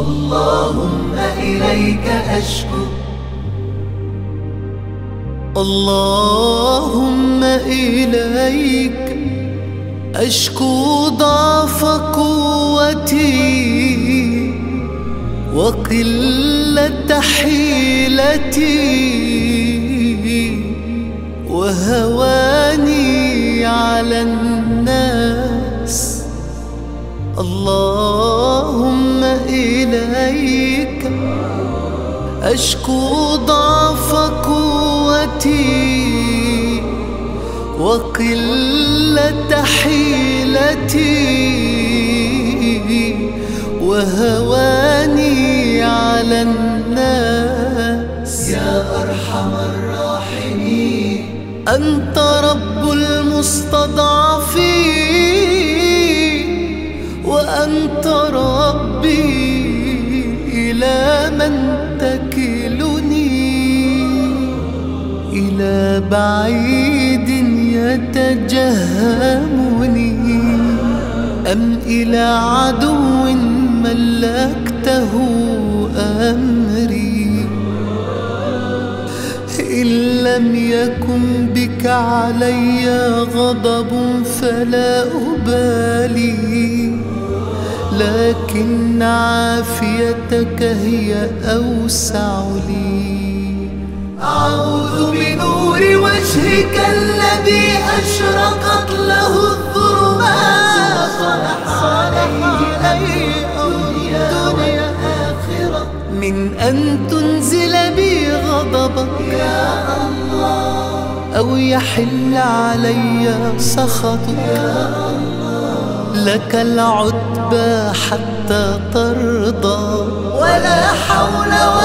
اللهم إليك أشكو، اللهم إليك أشكو ضعف قوتي وقلة حيلتي وهواني على الناس. اللهم إليك أشكو ضعف قوتي وقلة حيلتي وهواني على الناس. يا أرحم الراحمين أنت رب المستضعفين وأنت ربي، إلى من تكلني؟ إلى بعيد يتجهمني أم إلى عدو ملكته أمري؟ إن لم يكن بك علي غضب فلا أبالي، لكن عافيتك هي أوسع لي. أعوذ بنور وجهك الذي أشرقت له الظلمات صلح عليه الدنيا آخرة، من أن تنزل بي غضبك يا الله أو يحل علي سخطك. يا الله لك العتبى حتى ترضى، ولا حول